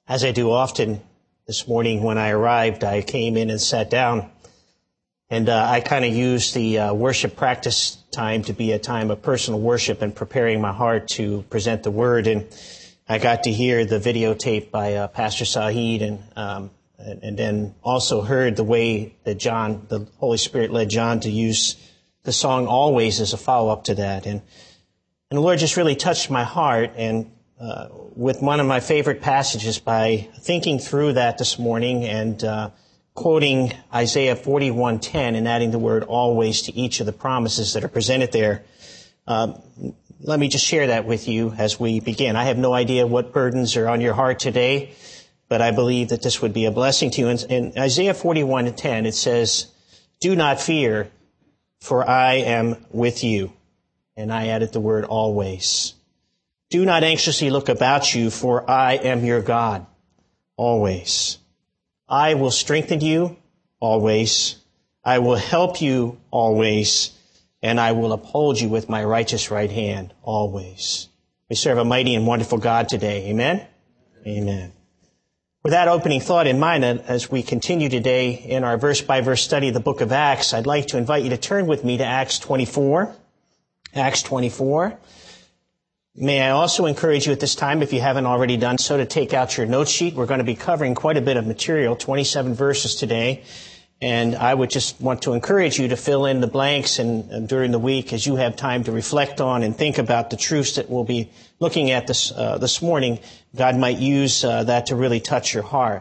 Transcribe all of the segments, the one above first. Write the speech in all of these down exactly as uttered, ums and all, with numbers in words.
As I do often, this morning when I arrived, I came in and sat down, and uh, I kind of used the uh, worship practice time to be a time of personal worship and preparing my heart to present the Word. And I got to hear the videotape by uh, Pastor Saeed, and, um, and and then also heard the way that John, the Holy Spirit led John to use the song "Always" as a follow-up to that. And and the Lord just really touched my heart, and Uh, with one of my favorite passages by thinking through that this morning and uh, quoting Isaiah forty-one ten and adding the word always to each of the promises that are presented there. Uh, let me just share that with you as we begin. I have no idea what burdens are on your heart today, but I believe that this would be a blessing to you. In, in Isaiah forty-one ten, it says, "Do not fear, for I am with you." And I added the word always. "Do not anxiously look about you, for I am your God, always. I will strengthen you, always. I will help you, always. And I will uphold you with my righteous right hand, always." We serve a mighty and wonderful God today. Amen? Amen. With that opening thought in mind, as we continue today in our verse-by-verse study of the book of Acts, I'd like to invite you to turn with me to Acts twenty-four. Acts twenty-four. May I also encourage you at this time, if you haven't already done so, to take out your note sheet. We're going to be covering quite a bit of material, twenty-seven verses today. And I would just want to encourage you to fill in the blanks and, and during the week as you have time to reflect on and think about the truths that we'll be looking at this, uh, this morning. God might use uh, that to really touch your heart.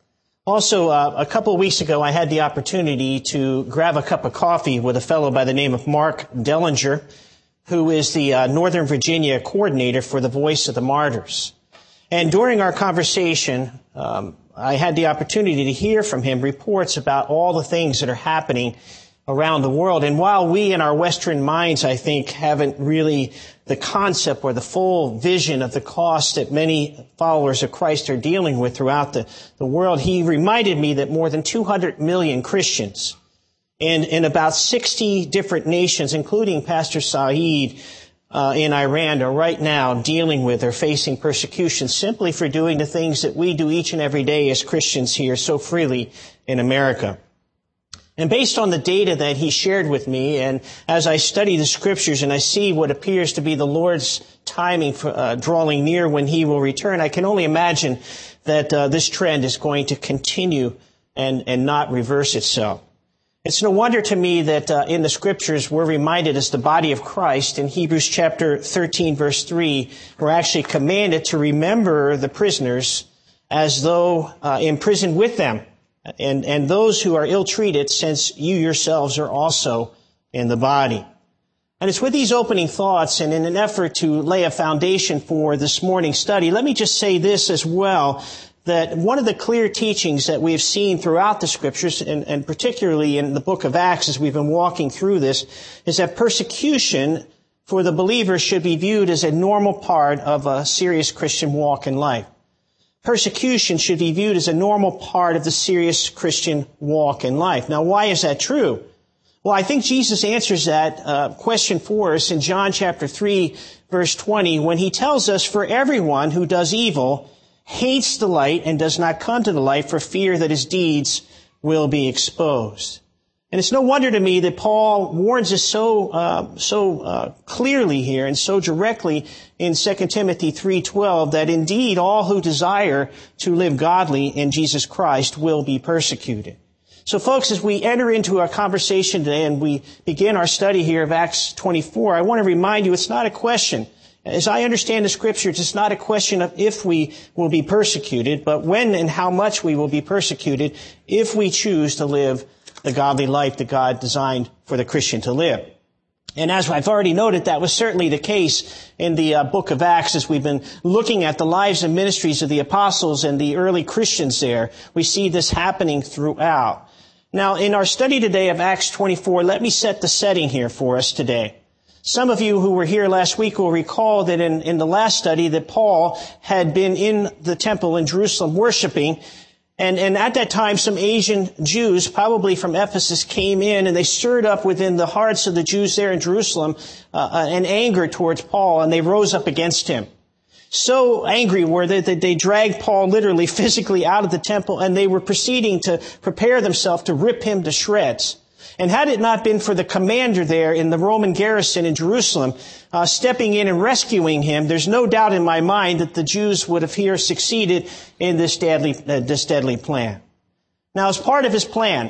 Also, uh, a couple of weeks ago, I had the opportunity to grab a cup of coffee with a fellow by the name of Mark Dellinger, who is the uh, Northern Virginia coordinator for the Voice of the Martyrs. And during our conversation, um, I had the opportunity to hear from him reports about all the things that are happening around the world. And while we in our Western minds, I think, haven't really the concept or the full vision of the cost that many followers of Christ are dealing with throughout the, the world, he reminded me that more than two hundred million Christians And in about sixty different nations, including Pastor Saeed uh, in Iran, are right now dealing with or facing persecution simply for doing the things that we do each and every day as Christians here so freely in America. And based on the data that he shared with me, and as I study the scriptures and I see what appears to be the Lord's timing for uh, drawing near when he will return, I can only imagine that uh, this trend is going to continue and, and not reverse itself. It's no wonder to me that uh, in the scriptures we're reminded as the body of Christ in Hebrews chapter thirteen verse three, we're actually commanded to remember the prisoners as though uh, imprisoned with them and, and those who are ill-treated, since you yourselves are also in the body. And it's with these opening thoughts and in an effort to lay a foundation for this morning's study, let me just say this as well, that one of the clear teachings that we have seen throughout the scriptures, and, and particularly in the book of Acts as we've been walking through this, is that persecution for the believer should be viewed as a normal part of a serious Christian walk in life. Persecution should be viewed as a normal part of the serious Christian walk in life. Now, why is that true? Well, I think Jesus answers that uh, question for us in John chapter three, verse twenty, when he tells us, "For everyone who does evil hates the light and does not come to the light for fear that his deeds will be exposed." And it's no wonder to me that Paul warns us so uh, so uh, clearly here and so directly in Second Timothy three twelve that indeed all who desire to live godly in Jesus Christ will be persecuted. So folks, as we enter into our conversation today and we begin our study here of Acts twenty-four, I want to remind you it's not a question. As I understand the scriptures, it's not a question of if we will be persecuted, but when and how much we will be persecuted if we choose to live the godly life that God designed for the Christian to live. And as I've already noted, that was certainly the case in the uh, book of Acts as we've been looking at the lives and ministries of the apostles and the early Christians there. We see this happening throughout. Now, in our study today of Acts twenty-four, let me set the setting here for us today. Some of you who were here last week will recall that in, in the last study that Paul had been in the temple in Jerusalem worshiping, and, and at that time some Asian Jews, probably from Ephesus, came in and they stirred up within the hearts of the Jews there in Jerusalem uh, an anger towards Paul, and they rose up against him. So angry were they that they dragged Paul literally, physically out of the temple, and they were proceeding to prepare themselves to rip him to shreds. And had it not been for the commander there in the Roman garrison in Jerusalem uh, stepping in and rescuing him, there's no doubt in my mind that the Jews would have here succeeded in this deadly, uh, this deadly plan. Now, as part of his plan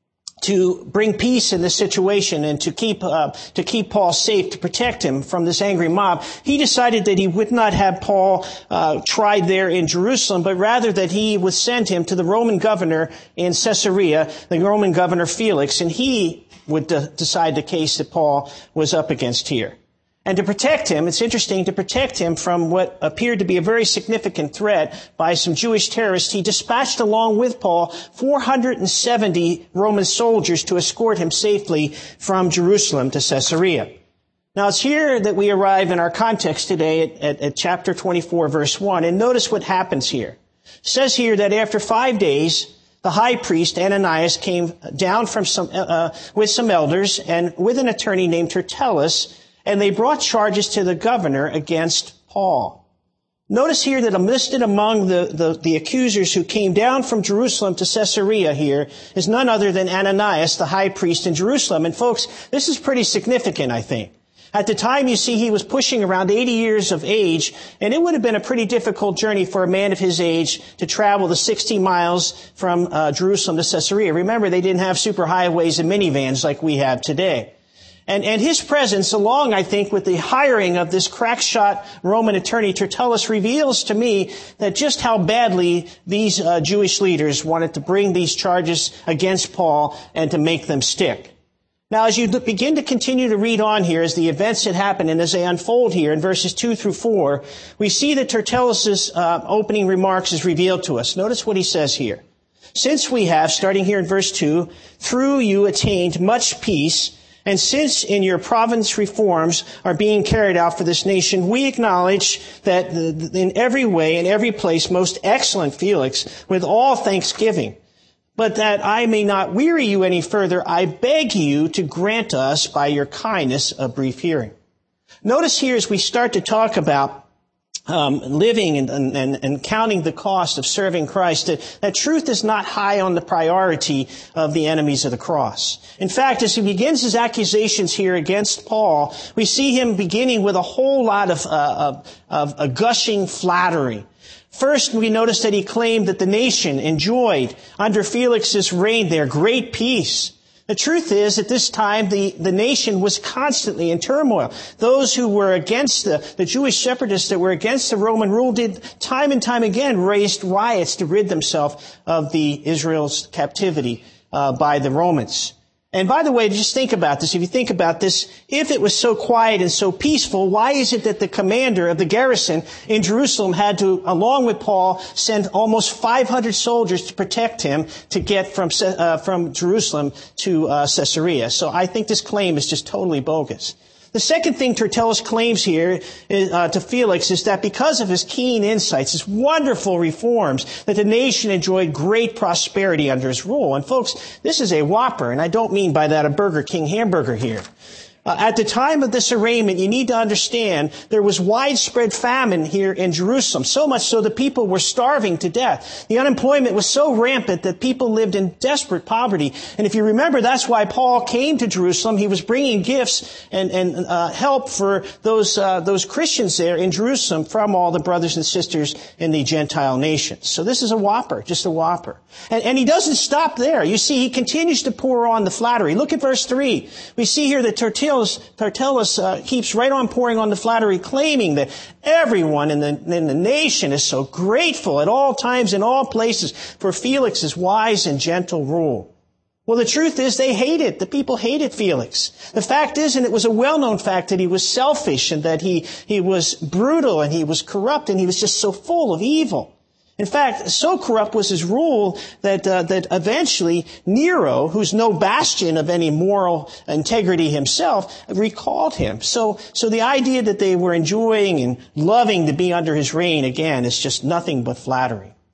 to bring peace in this situation and to keep uh, to keep Paul safe, to protect him from this angry mob, he decided that he would not have Paul uh, tried there in Jerusalem, but rather that he would send him to the Roman governor in Caesarea, the Roman governor Felix, and he would de- decide the case that Paul was up against here. And to protect him, it's interesting, to protect him from what appeared to be a very significant threat by some Jewish terrorists, he dispatched along with Paul four hundred seventy Roman soldiers to escort him safely from Jerusalem to Caesarea. Now, it's here that we arrive in our context today at, at, at chapter twenty-four, verse one, and notice what happens here. It says here that after five days, the high priest, Ananias, came down from some, uh, with some elders and with an attorney named Tertullus, and they brought charges to the governor against Paul. Notice here that listed among the, the, the accusers who came down from Jerusalem to Caesarea here is none other than Ananias, the high priest in Jerusalem. And folks, this is pretty significant, I think. At the time, you see, he was pushing around eighty years of age, and it would have been a pretty difficult journey for a man of his age to travel the sixty miles from uh, Jerusalem to Caesarea. Remember, they didn't have superhighways and minivans like we have today. And, and his presence, along, I think, with the hiring of this crackshot Roman attorney Tertullus, reveals to me that just how badly these uh, Jewish leaders wanted to bring these charges against Paul and to make them stick. Now, as you begin to continue to read on here, as the events that happen and as they unfold here in verses two through four, we see that Tertullus' uh, opening remarks is revealed to us. Notice what he says here. Since we have, starting here in verse two, through you attained much peace, and since in your province reforms are being carried out for this nation, we acknowledge that in every way, in every place, most excellent Felix, with all thanksgiving. But that I may not weary you any further, I beg you to grant us by your kindness a brief hearing. Notice here as we start to talk about Um, living and, and, and counting the cost of serving Christ, that, that truth is not high on the priority of the enemies of the cross. In fact, as he begins his accusations here against Paul, we see him beginning with a whole lot of, uh, of, of a gushing flattery. First, we notice that he claimed that the nation enjoyed, under Felix's reign there, great peace. The truth is, at this time, the, the nation was constantly in turmoil. Those who were against the, the Jewish separatists that were against the Roman rule did time and time again raised riots to rid themselves of the Israel's captivity uh, by the Romans. And by the way, just think about this. If you think about this, if it was so quiet and so peaceful, why is it that the commander of the garrison in Jerusalem had to, along with Paul, send almost five hundred soldiers to protect him to get from uh, from Jerusalem to uh, Caesarea? So I think this claim is just totally bogus. The second thing Tertullus claims here uh, to Felix is that because of his keen insights, his wonderful reforms, that the nation enjoyed great prosperity under his rule. And folks, this is a whopper, and I don't mean by that a Burger King hamburger here. Uh, at the time of this arraignment, you need to understand there was widespread famine here in Jerusalem, so much so that people were starving to death. The unemployment was so rampant that people lived in desperate poverty. And if you remember, that's why Paul came to Jerusalem. He was bringing gifts and, and uh, help for those uh, those Christians there in Jerusalem from all the brothers and sisters in the Gentile nations. So this is a whopper, just a whopper. And, and he doesn't stop there. You see, he continues to pour on the flattery. Look at verse three. We see here that Tertullus Tertullus uh, keeps right on pouring on the flattery, claiming that everyone in the, in the nation is so grateful at all times, in all places, for Felix's wise and gentle rule. Well, the truth is they hated. The people hated Felix. The fact is, and it was a well-known fact, that he was selfish and that he, he was brutal and he was corrupt and he was just so full of evil. In fact, so corrupt was his rule that uh, that eventually Nero, who's no bastion of any moral integrity himself, recalled him. So, so the idea that they were enjoying and loving to be under his reign, again, is just nothing but flattery.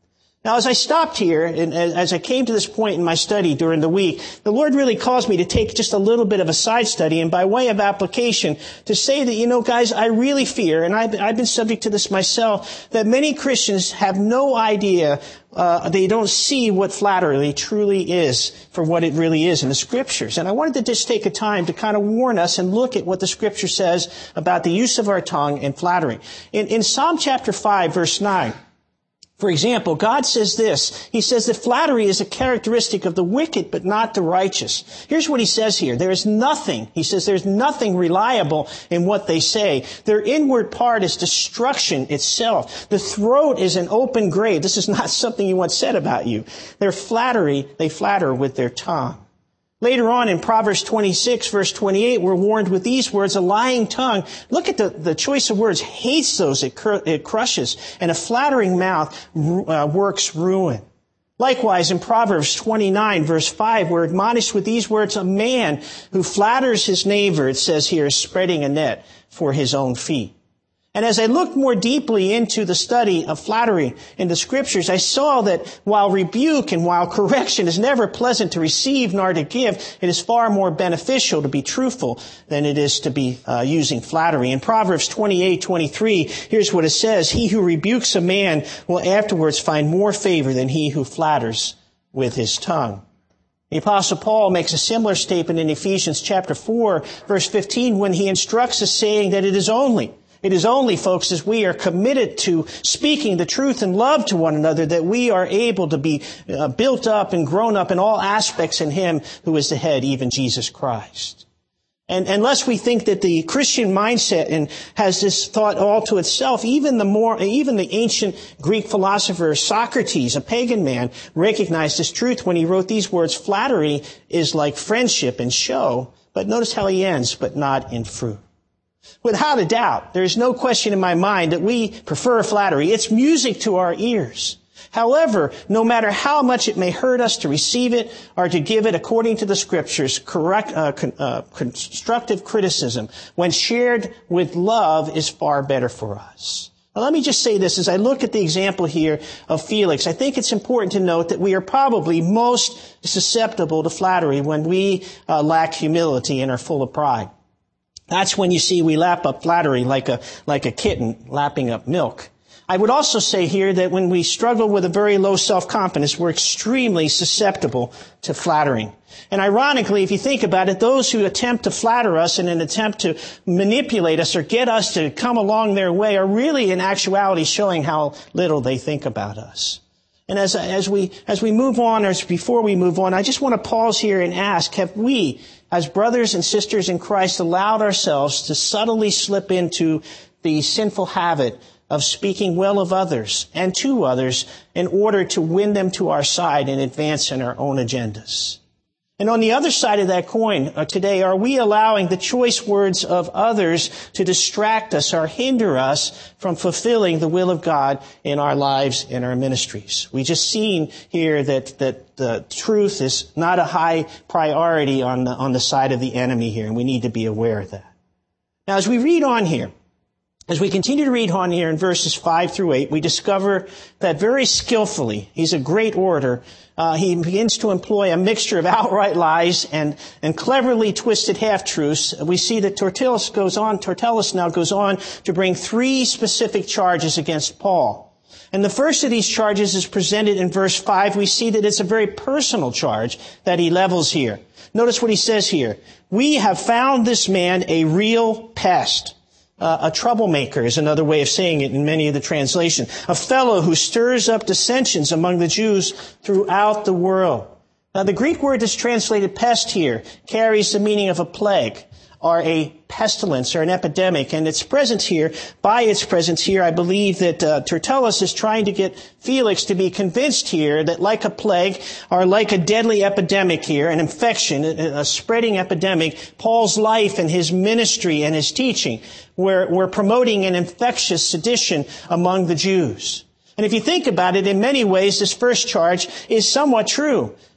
Now, as I stopped here, and as I came to this point in my study during the week, the Lord really caused me to take just a little bit of a side study, and by way of application, to say that, you know, guys, I really fear, and I've, I've been subject to this myself, that many Christians have no idea, uh, they don't see what flattery truly is for what it really is in the Scriptures. And I wanted to just take a time to kind of warn us and look at what the Scripture says about the use of our tongue and flattery. In, in Psalm chapter five, verse nine, for example, God says this. He says that flattery is a characteristic of the wicked, but not the righteous. Here's what he says here. There is nothing, he says, there's nothing reliable in what they say. Their inward part is destruction itself. The throat is an open grave. This is not something you once said about you. Their flattery, they flatter with their tongue. Later on in Proverbs twenty-six, verse twenty-eight, we're warned with these words, a lying tongue, look at the, the choice of words, hates those it, cr- it crushes, and a flattering mouth uh, works ruin. Likewise, in Proverbs twenty-nine, verse five, we're admonished with these words, a man who flatters his neighbor, it says here, is spreading a net for his own feet. And as I looked more deeply into the study of flattery in the Scriptures, I saw that while rebuke and while correction is never pleasant to receive nor to give, it is far more beneficial to be truthful than it is to be uh, using flattery. In Proverbs twenty-eight twenty-three, here's what it says, he who rebukes a man will afterwards find more favor than he who flatters with his tongue. The Apostle Paul makes a similar statement in Ephesians chapter four, verse fifteen, when he instructs us saying that it is only It is only, folks, as we are committed to speaking the truth and love to one another that we are able to be uh, built up and grown up in all aspects in Him who is the head, even Jesus Christ. And unless we think that the Christian mindset and has this thought all to itself, even the more, even the ancient Greek philosopher Socrates, a pagan man, recognized this truth when he wrote these words, flattery is like friendship in show, but notice how he ends, but not in fruit. Without a doubt, there's no question in my mind that we prefer flattery. It's music to our ears. However, no matter how much it may hurt us to receive it or to give it according to the Scriptures, correct, uh, con, uh, constructive criticism, when shared with love, is far better for us. Now, let me just say this. As I look at the example here of Felix, I think it's important to note that we are probably most susceptible to flattery when we uh, lack humility and are full of pride. That's when you see we lap up flattery like a, like a kitten lapping up milk. I would also say here that when we struggle with a very low self-confidence, we're extremely susceptible to flattering. And ironically, if you think about it, those who attempt to flatter us in an attempt to manipulate us or get us to come along their way are really in actuality showing how little they think about us. And as, as we, as we move on, or before we move on, I just want to pause here and ask, have we, as brothers and sisters in Christ, allowed ourselves to subtly slip into the sinful habit of speaking well of others and to others in order to win them to our side and advance in our own agendas? And on the other side of that coin uh, today, are we allowing the choice words of others to distract us or hinder us from fulfilling the will of God in our lives and our ministries? We just seen here that, that the truth is not a high priority on the, on the side of the enemy here, and we need to be aware of that. Now, as we read on here, As we continue to read on here in verses five through eight, we discover that very skillfully, he's a great orator, uh, he begins to employ a mixture of outright lies and, and cleverly twisted half-truths. We see that Tertullus goes on, Tertullus now goes on to bring three specific charges against Paul. And the first of these charges is presented in verse five. We see that it's a very personal charge that he levels here. Notice what he says here. We have found this man a real pest. Uh, a troublemaker is another way of saying it in many of the translations. A fellow who stirs up dissensions among the Jews throughout the world. Now, the Greek word that's translated pest here carries the meaning of a plague or a pestilence or an epidemic. And its presence here, by its presence here, I believe that uh, Tertullus is trying to get Felix to be convinced here that like a plague or like a deadly epidemic here, an infection, a, a spreading epidemic, Paul's life and his ministry and his teaching were, were promoting an infectious sedition among the Jews. And if you think about it, in many ways, this first charge is somewhat true.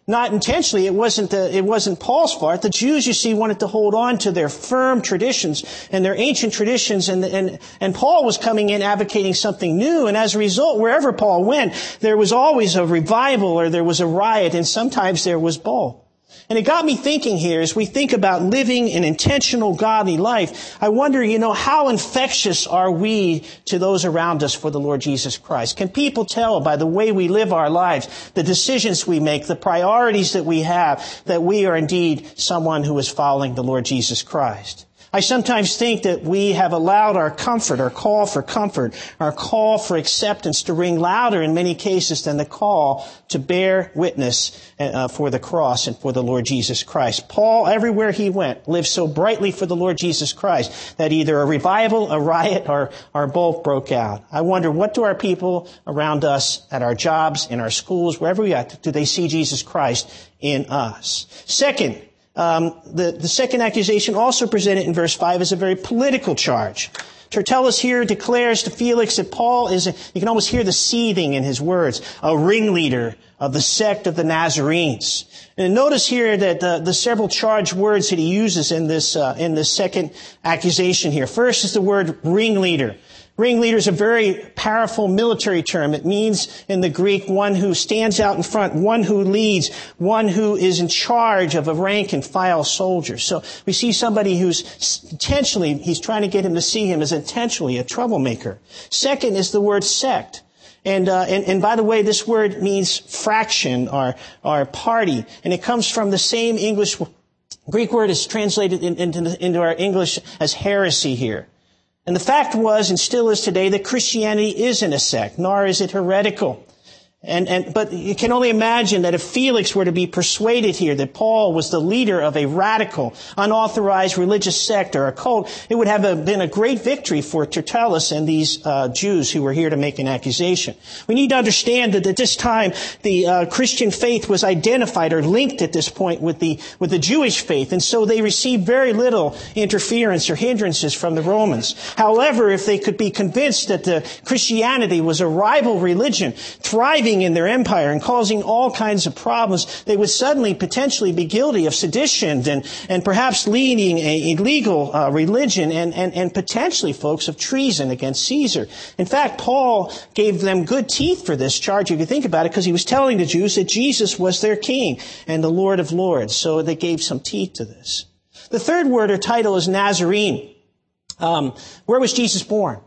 not intentionally. It wasn't the, it wasn't Paul's fault. The Jews, you see, wanted to hold on to their firm traditions and their ancient traditions, and and and Paul was coming in advocating something new. And as a result, wherever Paul went, there was always a revival or there was a riot, and sometimes there was both. And it got me thinking here, as we think about living an intentional, godly life, I wonder, you know, how infectious are we to those around us for the Lord Jesus Christ? Can people tell by the way we live our lives, the decisions we make, the priorities that we have, that we are indeed someone who is following the Lord Jesus Christ? I sometimes think that we have allowed our comfort, our call for comfort, our call for acceptance to ring louder in many cases than the call to bear witness uh, for the cross and for the Lord Jesus Christ. Paul, everywhere he went, lived so brightly for the Lord Jesus Christ that either a revival, a riot, or, or both broke out. I wonder, what do our people around us at our jobs, in our schools, wherever we are, do they see Jesus Christ in us? Second, Um, the, the second accusation, also presented in verse five, is a very political charge. Tertullus here declares to Felix that Paul is, a, you can almost hear the seething in his words, a ringleader of the sect of the Nazarenes. And notice here that the, the several charged words that he uses in this, uh, in this second accusation here. First is the word ringleader. Ringleader is a very powerful military term. It means in the Greek one who stands out in front, one who leads, one who is in charge of a rank and file soldier. So we see somebody who's intentionally, he's trying to get him to see him as intentionally a troublemaker. Second is the word sect. And, uh, and, and by the way, this word means fraction or, or party. And it comes from the same English, Greek word is translated in, into, into our English as heresy here. And the fact was, and still is today, that Christianity isn't a sect, nor is it heretical. And, and, but you can only imagine that if Felix were to be persuaded here that Paul was the leader of a radical, unauthorized religious sect or a cult, it would have a, been a great victory for Tertullus and these uh, Jews who were here to make an accusation. We need to understand that at this time, the uh, Christian faith was identified or linked at this point with the, with the Jewish faith, and so they received very little interference or hindrances from the Romans. However, if they could be convinced that the Christianity was a rival religion, thriving in their empire and causing all kinds of problems, they would suddenly potentially be guilty of sedition and, and perhaps leading a illegal uh, religion and, and, and potentially, folks, of treason against Caesar. In fact, Paul gave them good teeth for this charge, if you think about it, because he was telling the Jews that Jesus was their king and the Lord of Lords. So they gave some teeth to this. The third word or title is Nazarene. Um, where was Jesus born?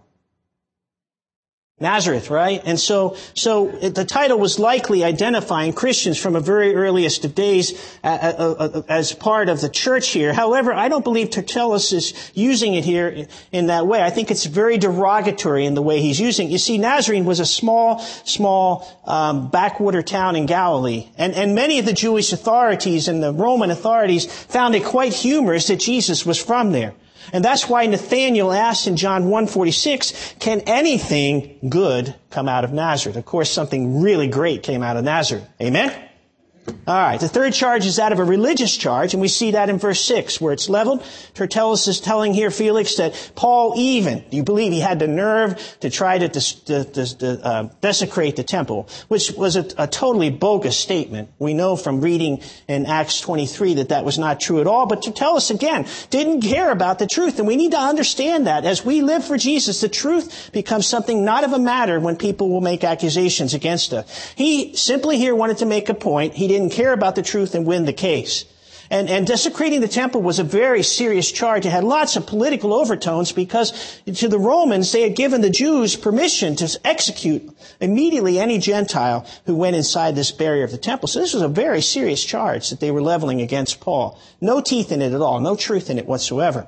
Nazareth, right? And so, so the title was likely identifying Christians from a very earliest of days uh, uh, uh, as part of the church here. However, I don't believe Tertullus is using it here in that way. I think it's very derogatory in the way he's using it. You see, Nazarene was a small, small um, backwater town in Galilee, and and many of the Jewish authorities and the Roman authorities found it quite humorous that Jesus was from there. And that's why Nathanael asked in John one forty-six, can anything good come out of Nazareth? Of course, something really great came out of Nazareth. Amen? All right. The third charge is that of a religious charge, and we see that in verse six, where it's leveled. Tertullus is telling here Felix that Paul even, do you believe he had the nerve to try to, dis, to, to, to uh, desecrate the temple, which was a, a totally bogus statement. We know from reading in Acts twenty-three that that was not true at all, but Tertullus, again, didn't care about the truth, and we need to understand that. As we live for Jesus, the truth becomes something not of a matter when people will make accusations against us. He simply here wanted to make a point. He didn't care about the truth and win the case. And, and desecrating the temple was a very serious charge. It had lots of political overtones because to the Romans, they had given the Jews permission to execute immediately any Gentile who went inside this barrier of the temple. So this was a very serious charge that they were leveling against Paul. No teeth in it at all. No truth in it whatsoever.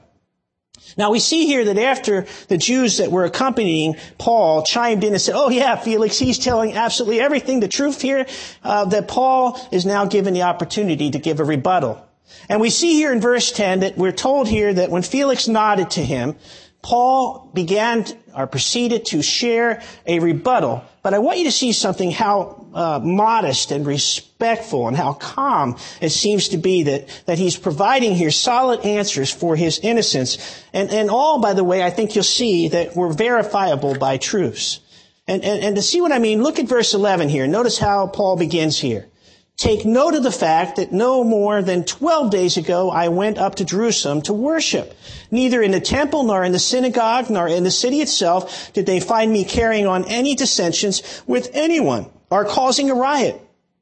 Now we see here that after the Jews that were accompanying Paul chimed in and said, oh yeah, Felix, he's telling absolutely everything, the truth here, uh, that Paul is now given the opportunity to give a rebuttal. And we see here in verse ten that we're told here that when Felix nodded to him, Paul began to, or proceeded to share a rebuttal. But I want you to see something, how uh, modest and respectful and how calm it seems to be that, that he's providing here solid answers for his innocence. And, and all, by the way, I think you'll see that were verifiable by truths. And, and, and to see what I mean, look at verse eleven here. Notice how Paul begins here. Take note of the fact that no more than twelve days ago I went up to Jerusalem to worship. Neither in the temple nor in the synagogue nor in the city itself did they find me carrying on any dissensions with anyone or causing a riot.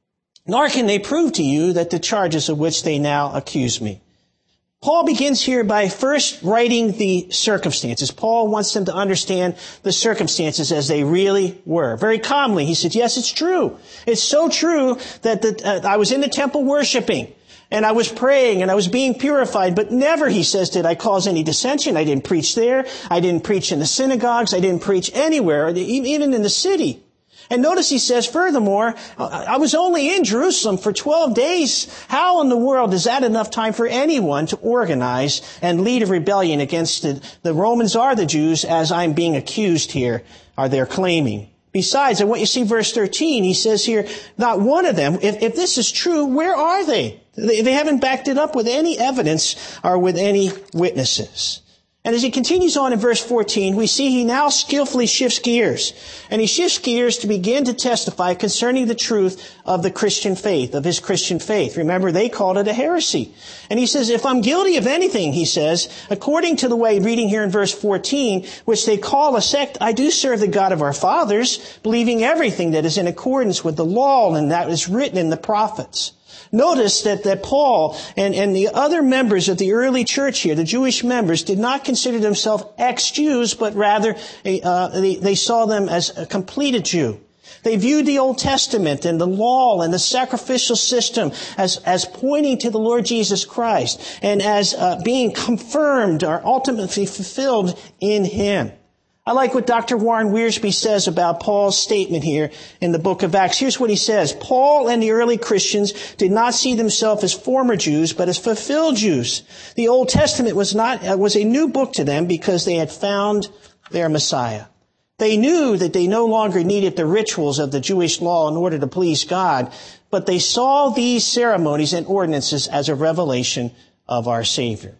Nor can they prove to you that the charges of which they now accuse me. Paul begins here by first writing the circumstances. Paul wants them to understand the circumstances as they really were. Very calmly, he said, yes, it's true. It's so true that the, uh, I was in the temple worshiping, and I was praying, and I was being purified, but never, he says, did I cause any dissension. I didn't preach there. I didn't preach in the synagogues. I didn't preach anywhere, even in the city. And notice he says, furthermore, I was only in Jerusalem for twelve days. How in the world is that enough time for anyone to organize and lead a rebellion against the, the Romans or the Jews, as I'm being accused here, are they're claiming? Besides, and what you see verse thirteen, he says here, not one of them, if, if this is true, where are they? they? They haven't backed it up with any evidence or with any witnesses. And as he continues on in verse fourteen, we see he now skillfully shifts gears. And he shifts gears to begin to testify concerning the truth of the Christian faith, of his Christian faith. Remember, they called it a heresy. And he says, if I'm guilty of anything, he says, according to the way, reading here in verse fourteen, which they call a sect, I do serve the God of our fathers, believing everything that is in accordance with the law and that is written in the prophets. Notice that, that Paul and, and the other members of the early church here, the Jewish members, did not consider themselves ex-Jews, but rather uh, they, they saw them as a completed Jew. They viewed the Old Testament and the law and the sacrificial system as, as pointing to the Lord Jesus Christ and as uh, being confirmed or ultimately fulfilled in Him. I like what Doctor Warren Wiersbe says about Paul's statement here in the book of Acts. Here's what he says. Paul and the early Christians did not see themselves as former Jews, but as fulfilled Jews. The Old Testament was not, uh, was a new book to them because they had found their Messiah. They knew that they no longer needed the rituals of the Jewish law in order to please God, but they saw these ceremonies and ordinances as a revelation of our Savior.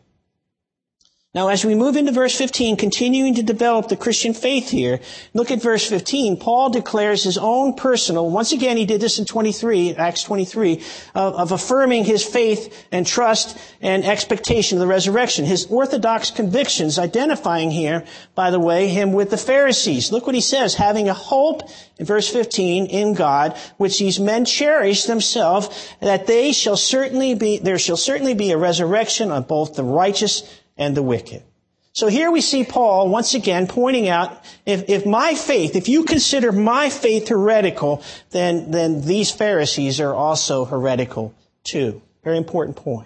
Now, as we move into verse fifteen, continuing to develop the Christian faith here, look at verse fifteen. Paul declares his own personal, once again he did this in twenty-three, Acts twenty-three, of, of affirming his faith and trust and expectation of the resurrection. His orthodox convictions, identifying here, by the way, him with the Pharisees. Look what he says, having a hope, in verse fifteen, in God, which these men cherish themselves, that they shall certainly be, there shall certainly be a resurrection of both the righteous and the wicked. So here we see Paul once again pointing out, if, if my faith, if you consider my faith heretical, then, then these Pharisees are also heretical too. Very important point.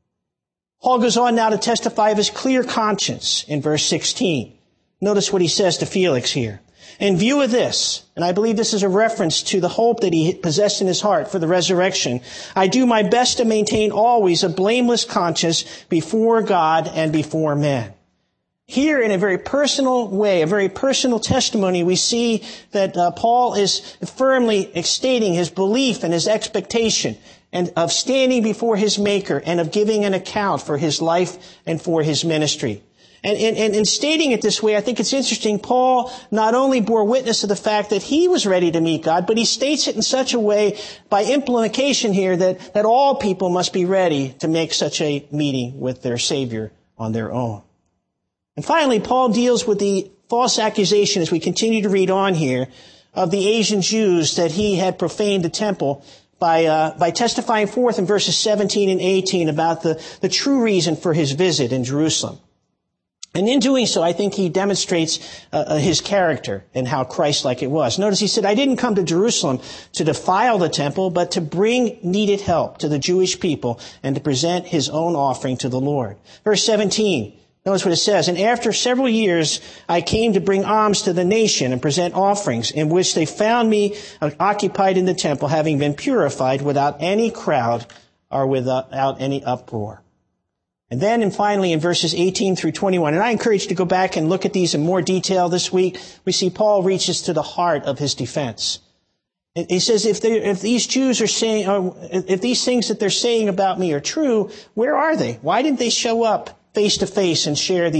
Paul goes on now to testify of his clear conscience in verse sixteen. Notice what he says to Felix here. In view of this, and I believe this is a reference to the hope that he possessed in his heart for the resurrection, I do my best to maintain always a blameless conscience before God and before men. Here, in a very personal way, a very personal testimony, we see that uh, Paul is firmly stating his belief and his expectation and of standing before his Maker and of giving an account for his life and for his ministry. And in, in stating it this way, I think it's interesting, Paul not only bore witness to the fact that he was ready to meet God, but he states it in such a way, by implication here, that, that all people must be ready to make such a meeting with their Savior on their own. And finally, Paul deals with the false accusation, as we continue to read on here, of the Asian Jews that he had profaned the temple by uh, by testifying forth in verses seventeen and eighteen about the, the true reason for his visit in Jerusalem. And in doing so, I think he demonstrates uh, his character and how Christ-like it was. Notice he said, I didn't come to Jerusalem to defile the temple, but to bring needed help to the Jewish people and to present his own offering to the Lord. Verse seventeen, notice what it says, and after several years, I came to bring alms to the nation and present offerings, in which they found me occupied in the temple, having been purified without any crowd or without any uproar. And then, and finally, in verses eighteen through twenty-one, and I encourage you to go back and look at these in more detail this week, we see Paul reaches to the heart of his defense. He says, if, they, if these Jews are saying, or if these things that they're saying about me are true, where are they? Why didn't they show up face to face and share these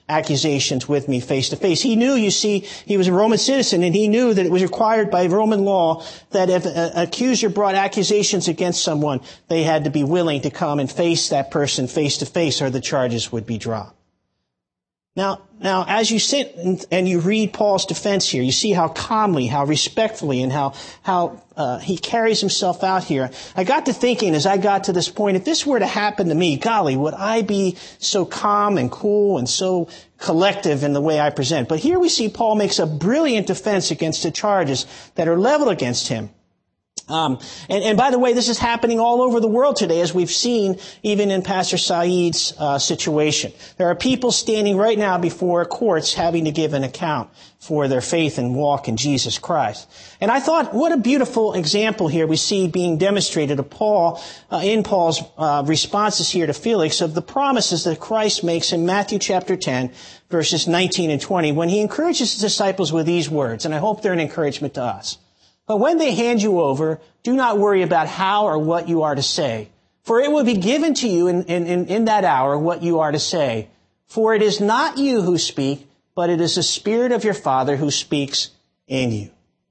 accusations with me face to face. He knew, you see, he was a Roman citizen, and he knew that it was required by Roman law that if an accuser brought accusations against someone, they had to be willing to come and face that person face to face, or the charges would be dropped. Now, now, as you sit and, and you read Paul's defense here, you see how calmly, how respectfully, and how how uh, he carries himself out here. I got to thinking as I got to this point, if this were to happen to me, golly, would I be so calm and cool and so collective in the way I present? But here we see Paul makes a brilliant defense against the charges that are leveled against him. Um, and, and by the way, this is happening all over the world today, as we've seen even in Pastor Saeed's uh, situation. There are people standing right now before courts having to give an account for their faith and walk in Jesus Christ. And I thought, what a beautiful example here we see being demonstrated of Paul, uh, in Paul's uh, responses here to Felix, of the promises that Christ makes in Matthew chapter ten, verses nineteen and twenty, when he encourages his disciples with these words, and I hope they're an encouragement to us. But when they hand you over, do not worry about how or what you are to say, for it will be given to you in, in, in that hour what you are to say. For it is not you who speak, but it is the Spirit of your Father who speaks in you.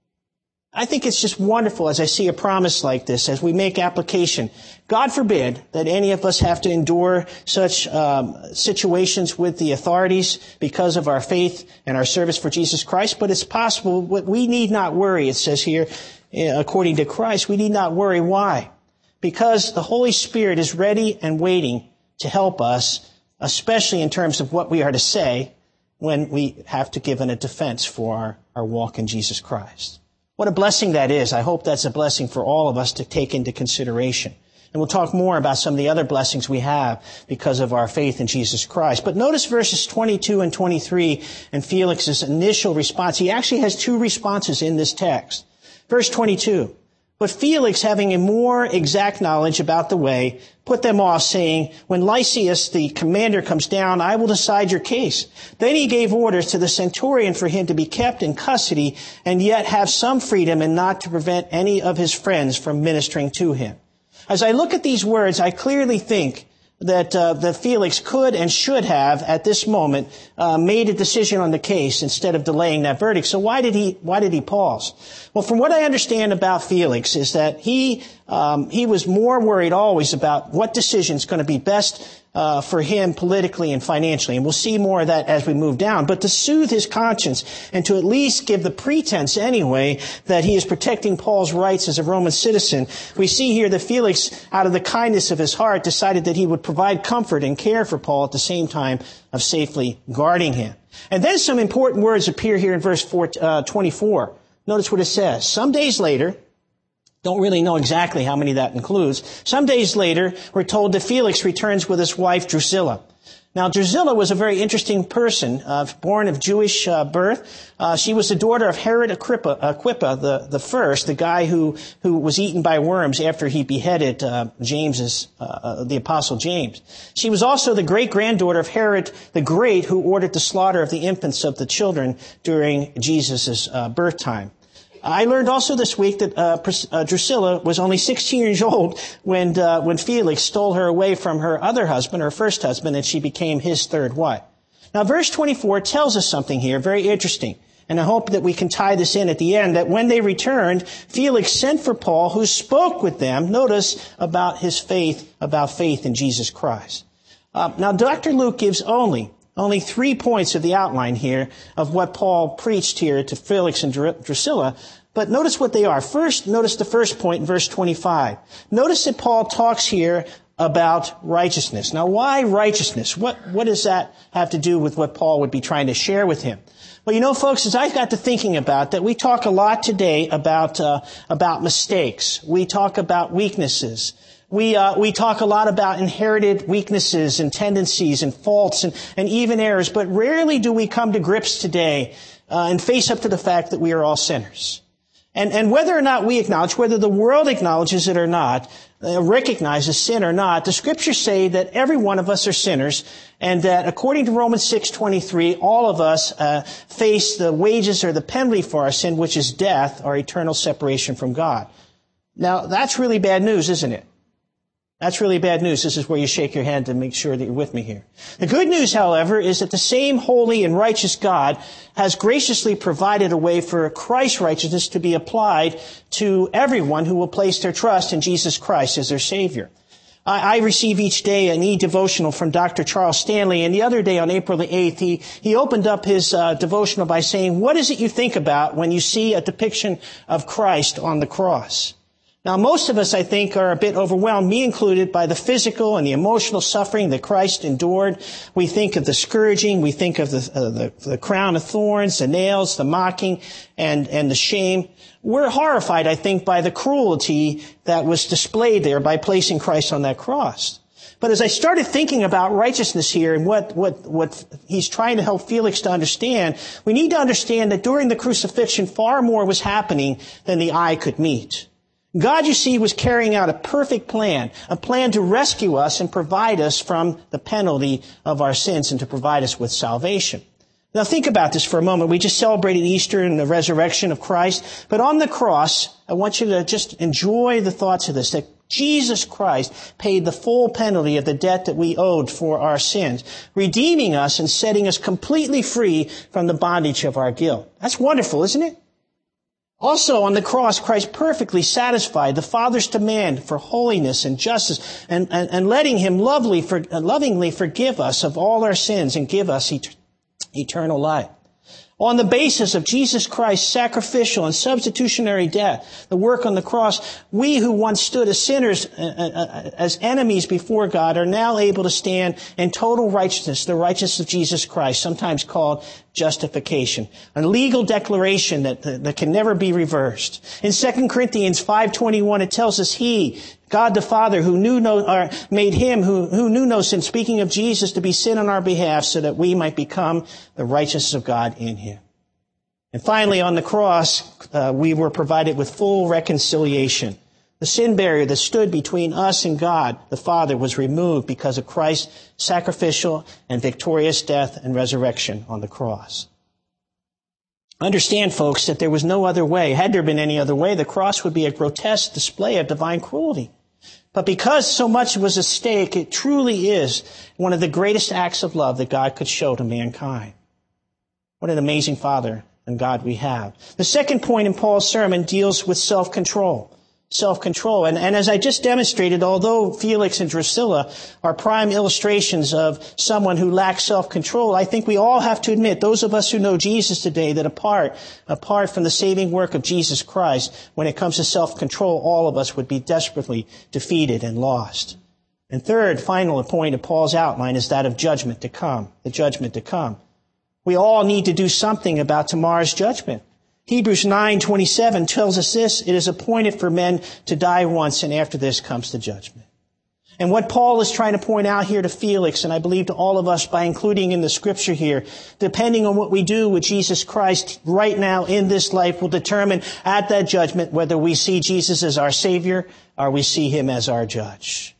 I think it's just wonderful as I see a promise like this, as we make application. God forbid that any of us have to endure such um, situations with the authorities because of our faith and our service for Jesus Christ, but it's possible. We need not worry, it says here, according to Christ, we need not worry. Why? Because the Holy Spirit is ready and waiting to help us, especially in terms of what we are to say when we have to give in a defense for our, our walk in Jesus Christ. What a blessing that is. I hope that's a blessing for all of us to take into consideration. And we'll talk more about some of the other blessings we have because of our faith in Jesus Christ. But notice verses twenty-two and twenty-three and Felix's initial response. He actually has two responses in this text. Verse twenty-two. But Felix, having a more exact knowledge about the way, put them off, saying, when Lysias, the commander, comes down, I will decide your case. Then he gave orders to the centurion for him to be kept in custody and yet have some freedom, and not to prevent any of his friends from ministering to him. As I look at these words, I clearly think that uh, that Felix could and should have, at this moment, uh, made a decision on the case instead of delaying that verdict. So why did he why did he pause? Well, from what I understand about Felix is that he um, he was more worried always about what decision is going to be best uh, for him politically and financially, and we'll see more of that as we move down. But to soothe his conscience and to at least give the pretense anyway that he is protecting Paul's rights as a Roman citizen, we see here that Felix, out of the kindness of his heart, decided that he would provide comfort and care for Paul at the same time of safely guarding him. And then some important words appear here in verse four, uh, twenty-four. Notice what it says. Some days later, don't really know exactly how many that includes. Some days later, we're told that Felix returns with his wife Drusilla. Now, Drusilla was a very interesting person, uh, born of Jewish uh, birth. Uh, she was the daughter of Herod Agrippa, Agrippa the, the first, the guy who, who was eaten by worms after he beheaded uh, James's, uh, the apostle James. She was also the great-granddaughter of Herod the Great, who ordered the slaughter of the infants of the children during Jesus' uh, birth time. I learned also this week that uh, uh, Drusilla was only sixteen years old when uh, when Felix stole her away from her other husband, her first husband, and she became his third wife. Now, verse twenty-four tells us something here very interesting, and I hope that we can tie this in at the end, that when they returned, Felix sent for Paul, who spoke with them, notice, about his faith, about faith in Jesus Christ. Uh, now, Doctor Luke gives only Only three points of the outline here of what Paul preached here to Felix and Drusilla. But notice what they are. First, notice the first point in verse twenty-five. Notice that Paul talks here about righteousness. Now, why righteousness? What, what does that have to do with what Paul would be trying to share with him? Well, you know, folks, as I got to thinking about that, we talk a lot today about, uh, about mistakes. We talk about weaknesses. We, uh, we talk a lot about inherited weaknesses and tendencies and faults and, and even errors, but rarely do we come to grips today, uh, and face up to the fact that we are all sinners. And, and whether or not we acknowledge, whether the world acknowledges it or not, uh, recognizes sin or not, the scriptures say that every one of us are sinners, and that according to Romans six twenty-three, all of us uh, face the wages or the penalty for our sin, which is death or eternal separation from God. Now, that's really bad news, isn't it? That's really bad news. This is where you shake your head to make sure that you're with me here. The good news, however, is that the same holy and righteous God has graciously provided a way for Christ's righteousness to be applied to everyone who will place their trust in Jesus Christ as their Savior. I, I receive each day an e-devotional from Doctor Charles Stanley, and the other day on April the eighth, he, he opened up his uh, devotional by saying, what is it you think about when you see a depiction of Christ on the cross? Now, most of us, I think, are a bit overwhelmed, me included, by the physical and the emotional suffering that Christ endured. We think of the scourging, we think of the, uh, the, the crown of thorns, the nails, the mocking, and, and the shame. We're horrified, I think, by the cruelty that was displayed there by placing Christ on that cross. But as I started thinking about righteousness here and what, what, what he's trying to help Felix to understand, we need to understand that during the crucifixion, far more was happening than the eye could meet. God, you see, was carrying out a perfect plan, a plan to rescue us and provide us from the penalty of our sins and to provide us with salvation. Now think about this for a moment. We just celebrated Easter and the resurrection of Christ, but on the cross, I want you to just enjoy the thoughts of this, that Jesus Christ paid the full penalty of the debt that we owed for our sins, redeeming us and setting us completely free from the bondage of our guilt. That's wonderful, isn't it? Also, on the cross, Christ perfectly satisfied the Father's demand for holiness and justice and, and, and letting Him lovely for, uh, lovingly forgive us of all our sins and give us et- eternal life. On the basis of Jesus Christ's sacrificial and substitutionary death, the work on the cross, we who once stood as sinners, uh, uh, as enemies before God, are now able to stand in total righteousness, the righteousness of Jesus Christ, sometimes called justification, a legal declaration that, that, that can never be reversed. In Second Corinthians five twenty-one, it tells us He, God the Father, who knew no, or made Him who, who knew no sin, speaking of Jesus, to be sin on our behalf so that we might become the righteousness of God in Him. And finally, on the cross, uh, we were provided with full reconciliation. The sin barrier that stood between us and God, the Father, was removed because of Christ's sacrificial and victorious death and resurrection on the cross. Understand, folks, that there was no other way. Had there been any other way, the cross would be a grotesque display of divine cruelty. But because so much was at stake, it truly is one of the greatest acts of love that God could show to mankind. What an amazing Father and God we have. The second point in Paul's sermon deals with self-control. Self-control. And, and as I just demonstrated, although Felix and Drusilla are prime illustrations of someone who lacks self-control, I think we all have to admit, those of us who know Jesus today, that apart, apart from the saving work of Jesus Christ, when it comes to self-control, all of us would be desperately defeated and lost. And third, final point of Paul's outline is that of judgment to come, the judgment to come. We all need to do something about tomorrow's judgment. Hebrews nine twenty-seven tells us this: it is appointed for men to die once, and after this comes the judgment. And what Paul is trying to point out here to Felix, and I believe to all of us by including in the scripture here, depending on what we do with Jesus Christ right now in this life will determine at that judgment whether we see Jesus as our Savior or we see Him as our judge.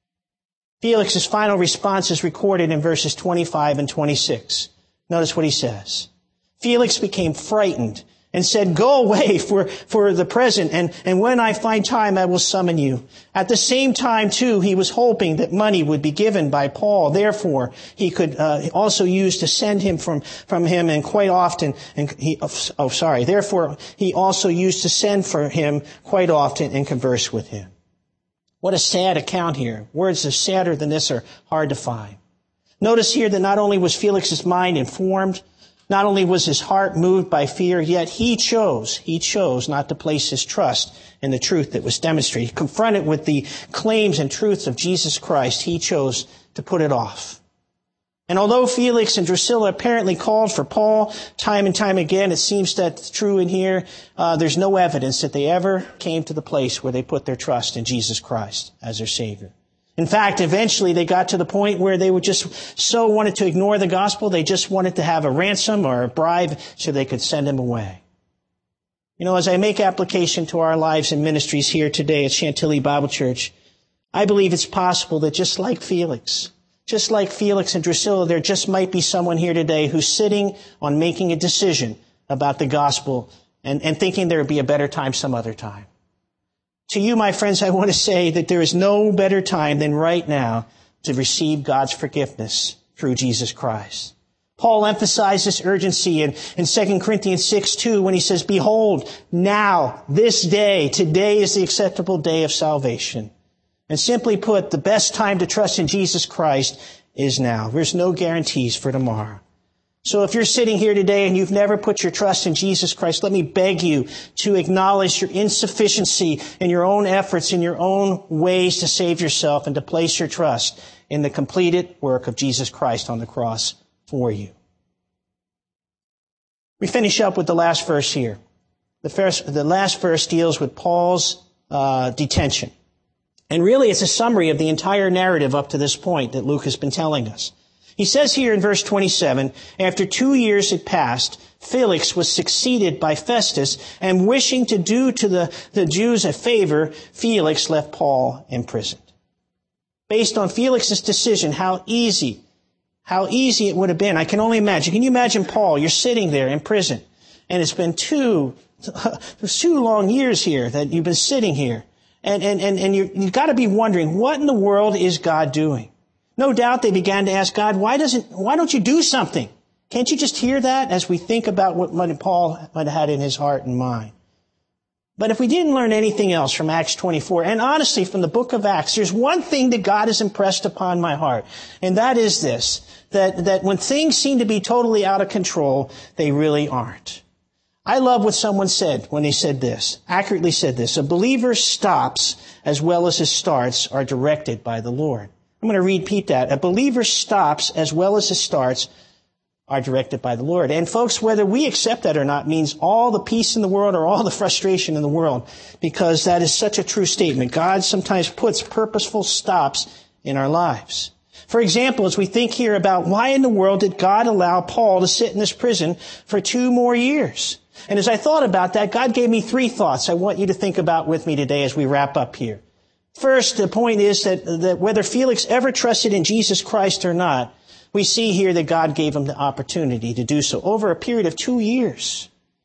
Felix's final response is recorded in verses twenty-five and twenty-six. Notice what he says. Felix became frightened and said, "Go away for, for the present, and, and when I find time, I will summon you." At the same time, too, he was hoping that money would be given by Paul. Therefore, he could uh, also use to send him from, from him, and quite often, and he, oh, sorry, therefore, he also used to send for him quite often and converse with him. What a sad account here. Words that are sadder than this are hard to find. Notice here that not only was Felix's mind informed, not only was his heart moved by fear, yet he chose, he chose not to place his trust in the truth that was demonstrated. Confronted with the claims and truths of Jesus Christ, he chose to put it off. And although Felix and Drusilla apparently called for Paul time and time again, it seems that's true in here, uh, there's no evidence that they ever came to the place where they put their trust in Jesus Christ as their Savior. In fact, eventually they got to the point where they would just so wanted to ignore the gospel, they just wanted to have a ransom or a bribe so they could send him away. You know, as I make application to our lives and ministries here today at Chantilly Bible Church, I believe it's possible that just like Felix, just like Felix and Drusilla, there just might be someone here today who's sitting on making a decision about the gospel and, and thinking there would be a better time some other time. To you, my friends, I want to say that there is no better time than right now to receive God's forgiveness through Jesus Christ. Paul emphasized this urgency in, in Second Corinthians six two when he says, behold, now, this day, today is the acceptable day of salvation. And simply put, the best time to trust in Jesus Christ is now. There's no guarantees for tomorrow. So if you're sitting here today and you've never put your trust in Jesus Christ, let me beg you to acknowledge your insufficiency in your own efforts, in your own ways to save yourself, and to place your trust in the completed work of Jesus Christ on the cross for you. We finish up with the last verse here. The, first, the last verse deals with Paul's uh, detention. And really it's a summary of the entire narrative up to this point that Luke has been telling us. He says here in verse twenty-seven, after two years had passed, Felix was succeeded by Festus, and wishing to do to the, the Jews a favor, Felix left Paul imprisoned. Based on Felix's decision, how easy, how easy it would have been. I can only imagine. Can you imagine Paul? You're sitting there in prison, and it's been two, two long years here that you've been sitting here. And, and, and, and you, you've got to be wondering, what in the world is God doing? No doubt they began to ask God, why doesn't, why don't you do something? Can't you just hear that as we think about what, what Paul might have had in his heart and mind? But if we didn't learn anything else from Acts twenty-four, and honestly from the book of Acts, there's one thing that God has impressed upon my heart, and that is this, that, that when things seem to be totally out of control, they really aren't. I love what someone said when they said this, accurately said this, a believer's stops as well as his starts are directed by the Lord. I'm going to repeat that. A believer's stops as well as his starts are directed by the Lord. And folks, whether we accept that or not means all the peace in the world or all the frustration in the world, because that is such a true statement. God sometimes puts purposeful stops in our lives. For example, as we think here about why in the world did God allow Paul to sit in this prison for two more years? And as I thought about that, God gave me three thoughts I want you to think about with me today as we wrap up here. First, the point is that, that whether Felix ever trusted in Jesus Christ or not, we see here that God gave him the opportunity to do so over a period of two years.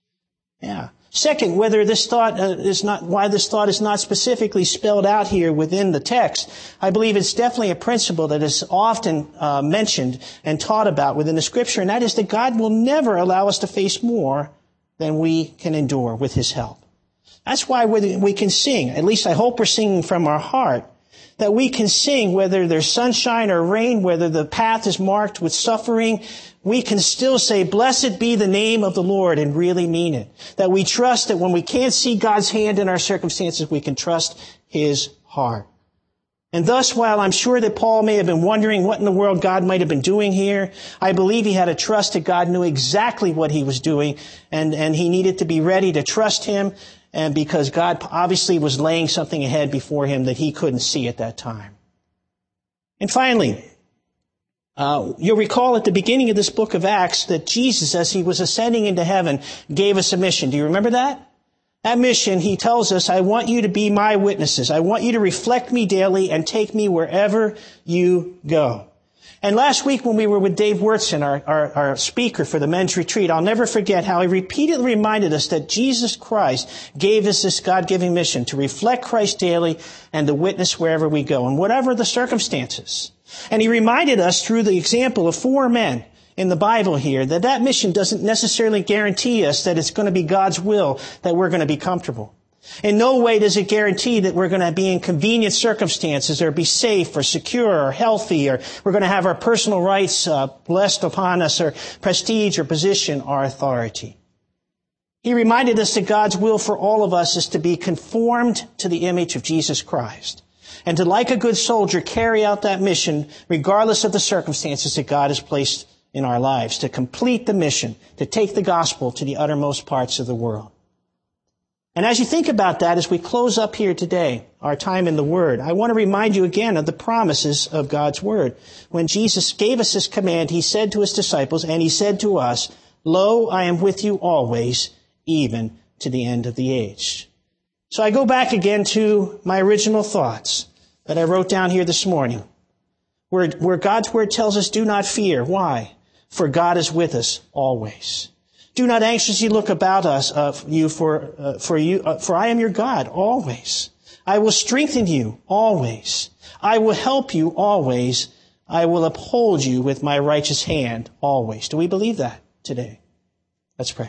Yeah. Second, whether this thought uh, is not, why this thought is not specifically spelled out here within the text, I believe it's definitely a principle that is often uh, mentioned and taught about within the Scripture, and that is that God will never allow us to face more than we can endure with His help. That's why we can sing, at least I hope we're singing from our heart, that we can sing whether there's sunshine or rain, whether the path is marked with suffering, we can still say, blessed be the name of the Lord, and really mean it. That we trust that when we can't see God's hand in our circumstances, we can trust His heart. And thus, while I'm sure that Paul may have been wondering what in the world God might have been doing here, I believe he had a trust that God knew exactly what he was doing, and, and he needed to be ready to trust Him, and because God obviously was laying something ahead before him that he couldn't see at that time. And finally, uh, you'll recall at the beginning of this book of Acts that Jesus, as He was ascending into heaven, gave us a mission. Do you remember that? That mission, He tells us, I want you to be my witnesses. I want you to reflect me daily and take me wherever you go. And last week when we were with Dave Wurtson, our, our, our speaker for the men's retreat, I'll never forget how he repeatedly reminded us that Jesus Christ gave us this God-given mission to reflect Christ daily and to witness wherever we go, and whatever the circumstances. And He reminded us through the example of four men in the Bible here that that mission doesn't necessarily guarantee us that it's going to be God's will that we're going to be comfortable. In no way does it guarantee that we're going to be in convenient circumstances or be safe or secure or healthy, or we're going to have our personal rights uh, blessed upon us, or prestige or position or authority. He reminded us that God's will for all of us is to be conformed to the image of Jesus Christ, and to, like a good soldier, carry out that mission regardless of the circumstances that God has placed in our lives, to complete the mission, to take the gospel to the uttermost parts of the world. And as you think about that, as we close up here today, our time in the Word, I want to remind you again of the promises of God's Word. When Jesus gave us His command, He said to His disciples, and He said to us, Lo, I am with you always, even to the end of the age. So I go back again to my original thoughts that I wrote down here this morning, where, where God's Word tells us, do not fear. Why? For God is with us always. Do not anxiously look about us, uh, you for, uh, for you, uh, for I am your God always. I will strengthen you always. I will help you always. I will uphold you with my righteous hand always. Do we believe that today? Let's pray.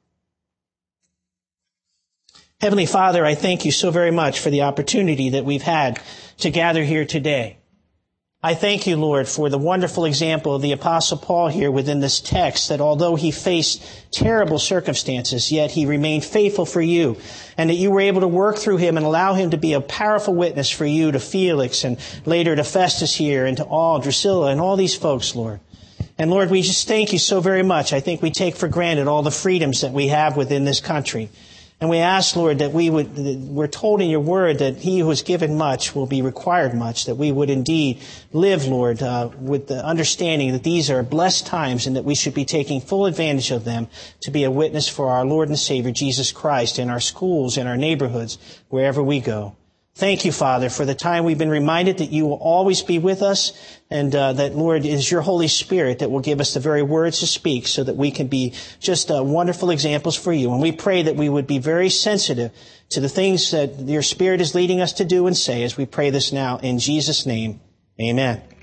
Heavenly Father, I thank you so very much for the opportunity that we've had to gather here today. I thank you, Lord, for the wonderful example of the Apostle Paul here within this text, that although he faced terrible circumstances, yet he remained faithful for you, and that you were able to work through him and allow him to be a powerful witness for you to Felix and later to Festus here and to all, Drusilla and all these folks, Lord. And Lord, we just thank you so very much. I think we take for granted all the freedoms that we have within this country. And we ask, Lord, that we would, we're told in your word that he who is given much will be required much, that we would indeed live, Lord, uh, with the understanding that these are blessed times and that we should be taking full advantage of them to be a witness for our Lord and Savior, Jesus Christ, in our schools, in our neighborhoods, wherever we go. Thank you, Father, for the time we've been reminded that you will always be with us, and uh, that, Lord, it is your Holy Spirit that will give us the very words to speak so that we can be just uh, wonderful examples for you. And we pray that we would be very sensitive to the things that your Spirit is leading us to do and say as we pray this now in Jesus' name. Amen.